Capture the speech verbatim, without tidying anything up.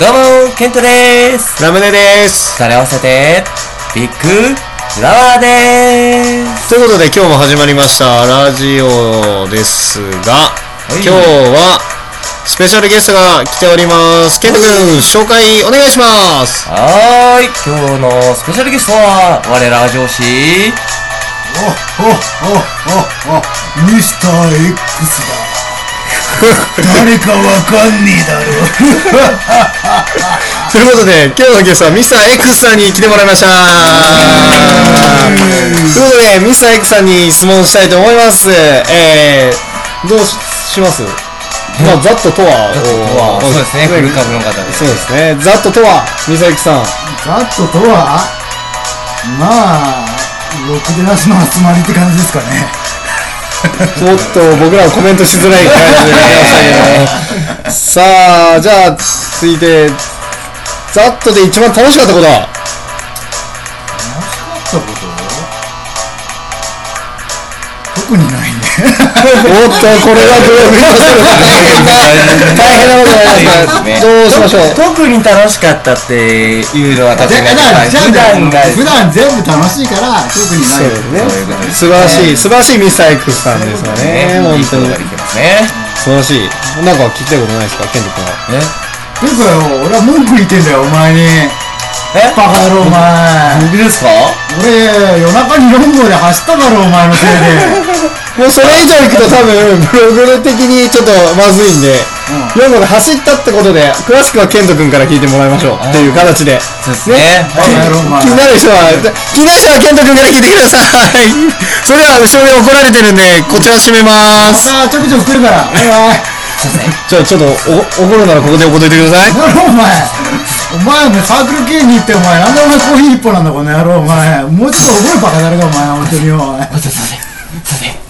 どうも、ケントでーす。 ラムネです。 二人合わせて、ビッグフラワーでーす。 ということで今日も始まりましたラジオですが、今日はスペシャルゲストが来ております。ケント君、紹介お願いします。 はーい、今日のスペシャルゲストは、我ら上司。 おおおおおミスター X だ。誰かわかんねえだろということで今日のゲストはミスター X さんに来てもらいました。ということでミスター X さんに質問したいと思います。えー、どうします？まあ、ザットとは、 そうですね、フル株の方です。 そうですね、ザットとは、ミスター X さん。 ザットとはまあろくでなしの集まりって感じですかね。 ちょっと僕らはコメントしづらい感じでなりましたけどさあ、じゃあ続いてザットで一番楽しかったことは？ 楽しかったこと特にないね。 おっと、これはどう見ましょう。大変なことになりました。どうしましょう。 特に楽しかったっていうのは確かに普段が普段全部楽しいから特にないですね。素晴らしい素晴らしいミスター X さんですよね。本当に素晴らしい。なんか聞きたいことないですか、ケント君は？ えていうかよ、俺は文句言ってんだよお前に。 え、 バカ野郎お前。 僕ですか？ 俺夜中によん号で走ったからお前のせいで。 もうそれ以上行くと多分ブログ的にちょっとまずいんで、うん、よん号で走ったってことで詳しくはケント君から聞いてもらいましょうっていう形で。 そうですね。 気になる人は気になる人はケント君から聞いてください。それでは後ろで怒られてるんでこちら閉めます。 さあちょくちょく来るからバイバイ。 じゃあちょっとお怒るならここで怒っといてください。 なるお前お前お前サークル系に行ってお前なんでお前コーヒー一本なんだこの野郎お前。もうちょっと覚えバカだれがお前本当によ。お前すいませんすいません